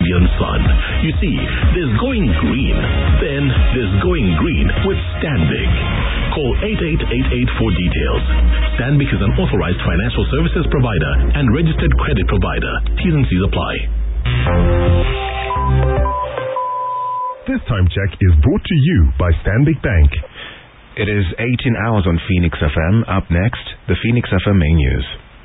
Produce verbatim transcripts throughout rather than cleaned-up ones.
Indian sun. You see, there's going green, then there's going green with Stanbic. Call eight eight eight eight for details. Stanbic is an authorized financial services provider and registered credit provider. T's and C's apply. This time check is brought to you by Stanbic Bank. It is eighteen hours on Phoenix F M. Up next, the Phoenix F M main news.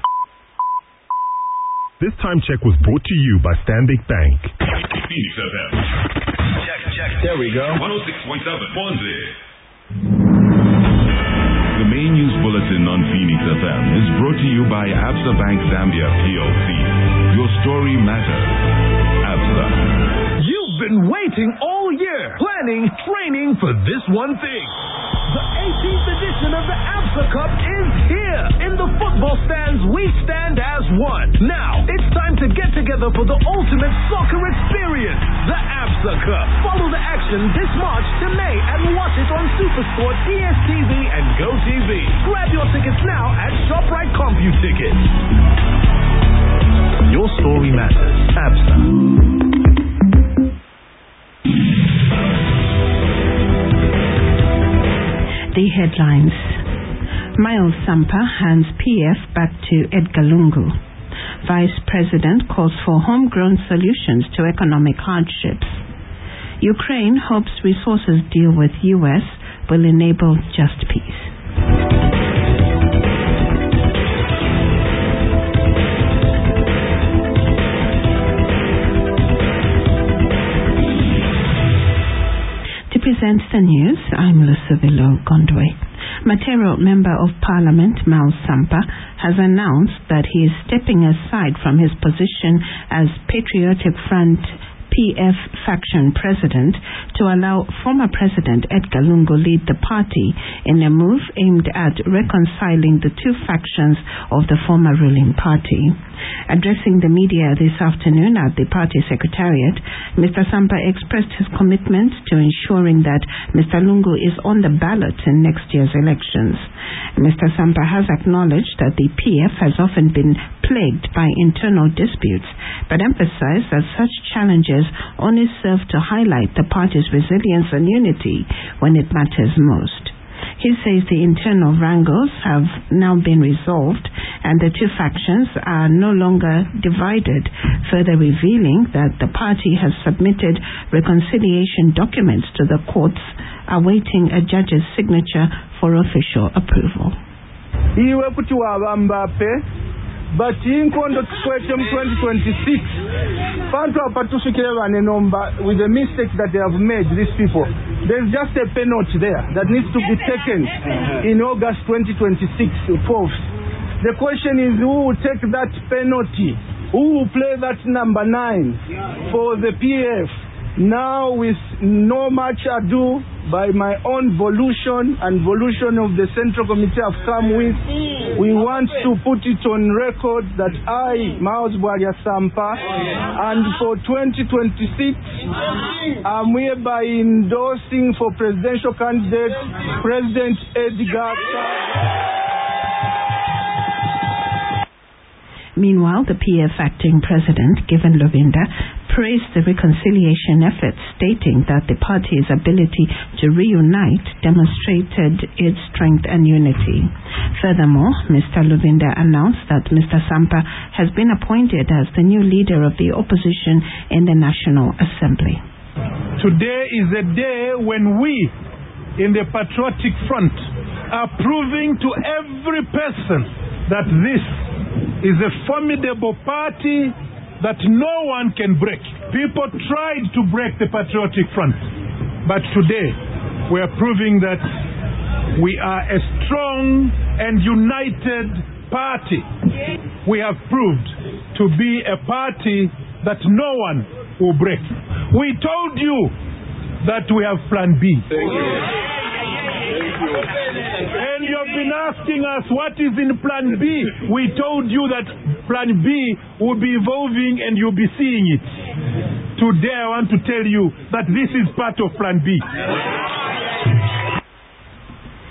This time check was brought to you by Stanbic Bank. Phoenix F M. Check, check. There we go. one oh six point seven. Ponze. The main news bulletin on Phoenix F M is brought to you by Absa Bank Zambia P L C. Your story matters. Absa. You've been waiting all year, planning, training for this one thing. The eighteenth edition of the Absa Cup is here. In the football stands, we stand as one. Now, it's time to get together for the ultimate soccer experience, the Absa Cup. Follow the action this March to May and watch it on SuperSport, D S T V, and GoTV. Grab your tickets now at ShopRite CompuTickets. Your story matters. Absa. The headlines. Miles Sampa hands P F back to Edgar Lungu. Vice President calls for homegrown solutions to economic hardships. Ukraine hopes resources deal with U S will enable just peace. To present the news, I'm Lucivilo Gondwe. Matero Member of Parliament Miles Sampa has announced that he is stepping aside from his position as Patriotic Front P F faction president to allow former President Edgar Lungu lead the party in a move aimed at reconciling the two factions of the former ruling party. Addressing the media this afternoon at the party secretariat, Mister Sampa expressed his commitment to ensuring that Mister Lungu is on the ballot in next year's elections. Mister Sampa has acknowledged that the P F has often been plagued by internal disputes, but emphasized that such challenges only serve to highlight the party's resilience and unity when it matters most. He says the internal wrangles have now been resolved and the two factions are no longer divided, further revealing that the party has submitted reconciliation documents to the courts awaiting a judge's signature for official approval. Iwe kuti wabambape but inkondo tukwete mu twenty twenty-six pantu apatushikire bane nomba with the mistakes that they have made, these people. There's just a penalty there that needs to be taken in August twenty twenty-six fourth. The question is, who will take that penalty? Who will play that number nine for the P F? Now, with no much ado, by my own volition and volition of the Central Committee I've come with, we want to put it on record that I, Miles Bwalia Sampa, and for twenty twenty-six, I'm hereby endorsing for presidential candidate President Edgar. Meanwhile, the P F acting president, Given Lovinda, praised the reconciliation efforts, stating that the party's ability to reunite demonstrated its strength and unity. Furthermore, Mister Lovinda announced that Mister Sampa has been appointed as the new leader of the opposition in the National Assembly. Today is a day when we, in the Patriotic Front, are proving to every person that this is a formidable party that no one can break. People tried to break the Patriotic Front, but today we are proving that we are a strong and united party. We have proved to be a party that no one will break. We told you that we have Plan B. Thank you. And you've been asking us what is in Plan B. We told you that Plan B will be evolving and you'll be seeing it. Today I want to tell you that this is part of Plan B.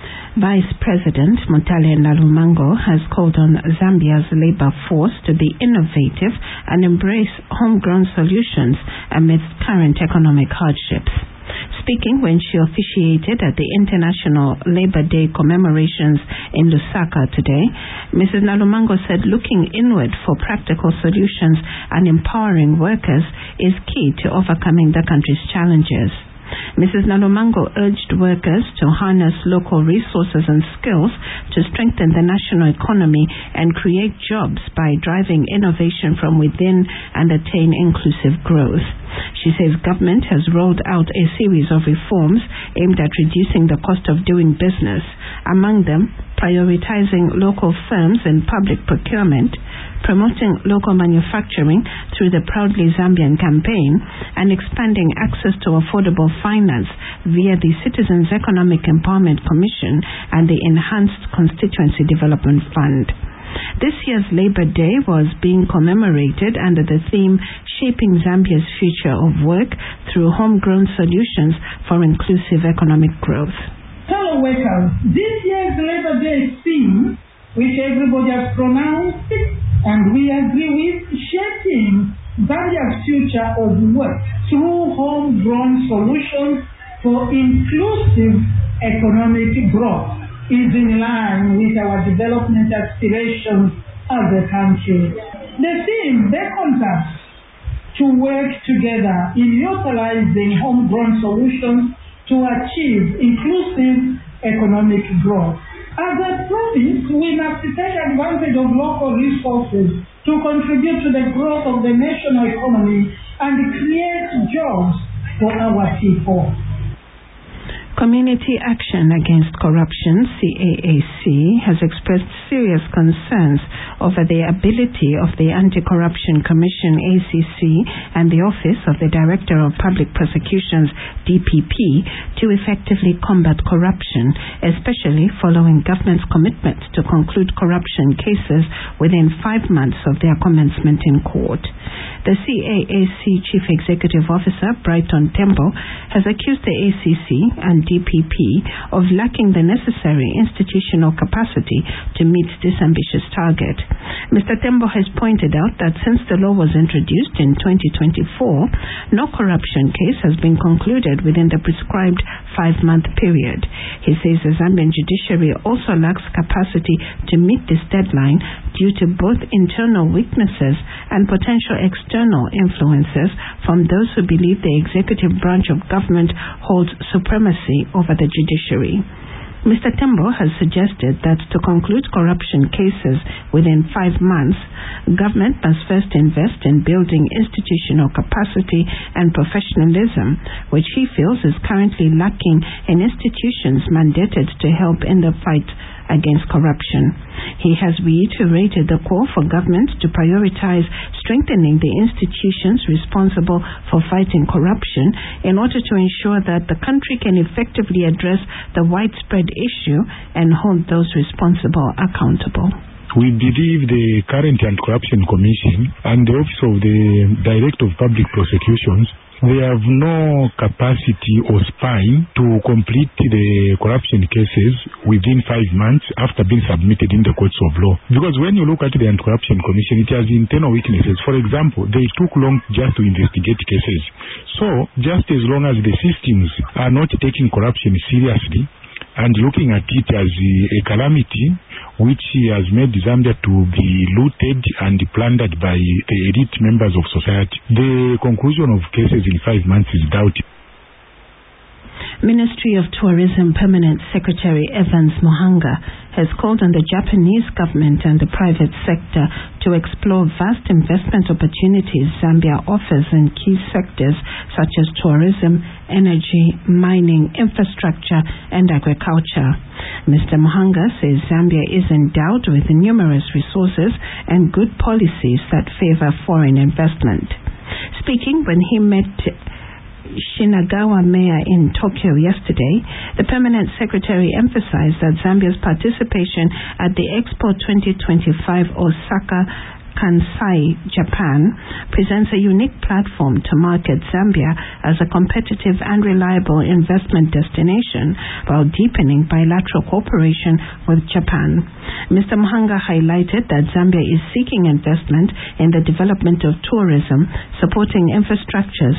Vice President Mutale Nalumango has called on Zambia's labor force to be innovative and embrace homegrown solutions amidst current economic hardships. Speaking when she officiated at the International Labour Day commemorations in Lusaka today, Missus Nalumango said looking inward for practical solutions and empowering workers is key to overcoming the country's challenges. Missus Nalumango urged workers to harness local resources and skills to strengthen the national economy and create jobs by driving innovation from within and attain inclusive growth. She says government has rolled out a series of reforms aimed at reducing the cost of doing business, among them prioritizing local firms in public procurement, promoting local manufacturing through the Proudly Zambian campaign, and expanding access to affordable finance via the Citizens Economic Empowerment Commission and the Enhanced Constituency Development Fund. This year's Labour Day was being commemorated under the theme Shaping Zambia's Future of Work through Homegrown Solutions for Inclusive Economic Growth. Fellow workers, this year's Labour Day theme, which everybody has pronounced and we agree with, shaping Zambia's future of work through homegrown solutions for inclusive economic growth, is in line with our development aspirations as a country. The theme beckons us to work together in utilizing homegrown solutions to achieve inclusive economic growth. As a province, we must take advantage of local resources to contribute to the growth of the national economy and create jobs for our people. Community Action Against Corruption, C A A C, has expressed serious concerns over the ability of the Anti-Corruption Commission, A C C, and the Office of the Director of Public Prosecutions, D P P, to effectively combat corruption, especially following government's commitment to conclude corruption cases within five months of their commencement in court. The C A A C Chief Executive Officer, Brighton Tembo, has accused the A C C and D P P of lacking the necessary institutional capacity to meet this ambitious target. Mister Tembo has pointed out that since the law was introduced in twenty twenty-four, no corruption case has been concluded within the prescribed five-month period. He says the Zambian judiciary also lacks capacity to meet this deadline due to both internal weaknesses and potential external influences from those who believe the executive branch of government holds supremacy over the judiciary. Mister Tembo has suggested that to conclude corruption cases within five months, government must first invest in building institutional capacity and professionalism, which he feels is currently lacking in institutions mandated to help in the fight against corruption. He has reiterated the call for government to prioritize strengthening the institutions responsible for fighting corruption in order to ensure that the country can effectively address the widespread issue and hold those responsible accountable. We believe the current Anti-Corruption Commission and the Office of the Director of Public Prosecutions, they have no capacity or spine to complete the corruption cases within five months after being submitted in the courts of law. Because when you look at the Anti-Corruption Commission, it has internal weaknesses. For example, they took long just to investigate cases. So, just as long as the systems are not taking corruption seriously and looking at it as a calamity which has made Zambia to be looted and plundered by the elite members of society, the conclusion of cases in five months is doubtful. Ministry of Tourism Permanent Secretary Evans Mohanga has called on the Japanese government and the private sector to explore vast investment opportunities Zambia offers in key sectors such as tourism, energy, mining, infrastructure, and agriculture. Mister Mohanga says Zambia is endowed with numerous resources and good policies that favor foreign investment. Speaking when he met Shinagawa Mayor in Tokyo yesterday, the permanent secretary emphasized that Zambia's participation at the Expo twenty twenty-five Osaka Kansai, Japan, presents a unique platform to market Zambia as a competitive and reliable investment destination while deepening bilateral cooperation with Japan. Mister Muhanga highlighted that Zambia is seeking investment in the development of tourism, supporting infrastructures